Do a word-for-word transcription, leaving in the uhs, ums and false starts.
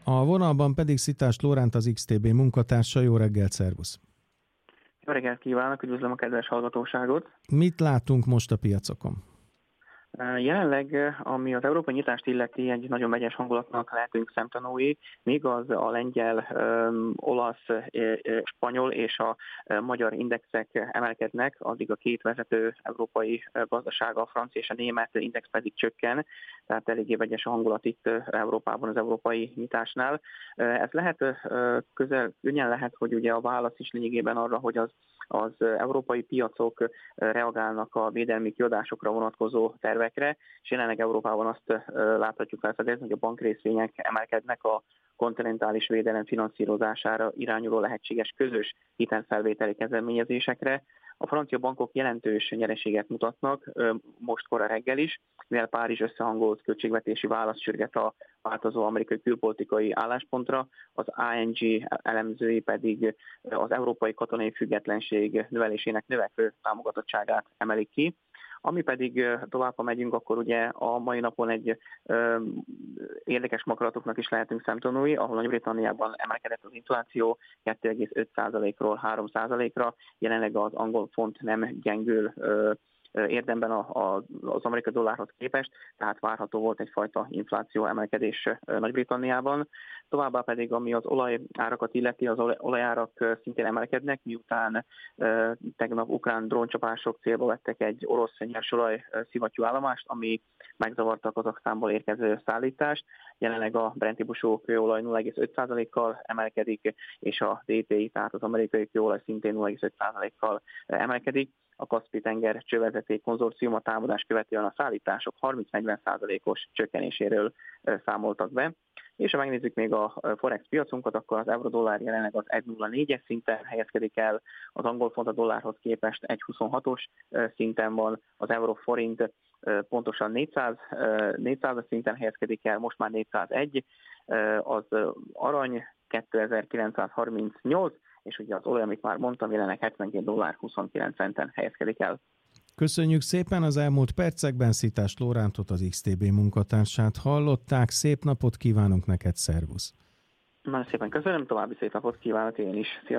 A vonalban pedig Szitás Lóránt, az iksz té bé munkatársa. Jó reggelt, szervusz! Jó reggelt kívánok, üdvözlöm a kedves hallgatóságot! Mit látunk most a piacokon? Jelenleg, ami az európai nyitást illeti, egy nagyon megyes hangulatnak lehetünk szemtanúi, míg az a lengyel, olasz, spanyol és a magyar indexek emelkednek, addig a két vezető európai gazdaság, a francia és a német index pedig csökken, tehát eléggé vegyes a hangulat itt Európában az európai nyitásnál. Ez lehet közel, könnyen lehet, hogy ugye a válasz is lényegében arra, hogy az az európai piacok reagálnak a védelmi kiadásokra vonatkozó tervekre, és jelenleg Európában azt láthatjuk felfedezni, hogy a bankrészvények emelkednek a kontinentális védelem finanszírozására irányuló lehetséges közös hitelfelvételi kezdeményezésekre. A francia bankok jelentős nyereséget mutatnak, most kora reggel is, mivel Párizs összehangolt költségvetési válasz sürget a változó amerikai külpolitikai álláspontra, az i en gé elemzői pedig az európai katonai függetlenség növelésének növekvő támogatottságát emelik ki. Ami pedig tovább, ha megyünk, akkor ugye a mai napon egy ö, érdekes makaratoknak is lehetünk szemtanúi, ahol Nagy-Britanniában emelkedett az infláció kettő egész öt százalékról három százalékra, jelenleg az angol font nem gyengül ö, érdemben a, a, az amerikai dollárhoz képest, tehát várható volt egyfajta infláció emelkedés Nagy-Britanniában. Továbbá pedig, ami az olajárakat illeti, az olajárak szintén emelkednek, miután e, tegnap ukrán dróncsapások célba vettek egy orosz nyersolaj szivattyú állomást, ami megzavarta a Kazaksztánból érkező szállítást. Jelenleg a Brent típusú kőolaj nulla egész öt százalékkal emelkedik, és a dé té i, tehát az amerikai kőolaj szintén nulla egész öt százalékkal emelkedik. A Kaszpi-tenger csővezeték konzorcium a támadás követően a szállítások harminc-negyven százalékos csökkenéséről számoltak be. És ha megnézzük még a Forex piacunkat, akkor az euró-dollár jelenleg az egy egész nulla négyes szinten helyezkedik el, az angol font a dollárhoz képest egy egész huszonhatos szinten van, az euró-forint pontosan négyszáz, négyszázas szinten helyezkedik el, most már négyszázegy, az arany kétezer-kilencszázharmincnyolc, és ugye az olaj, amit már mondtam, jelenleg hetvenkét dollár huszonkilenc centen helyezkedik el. Köszönjük szépen! Az elmúlt percekben Szitás Lórántot, az iksz té bé munkatársát hallották. Szép napot kívánunk neked, szervusz! Nagyon szépen köszönöm, további szép napot kívánok én is. Szia!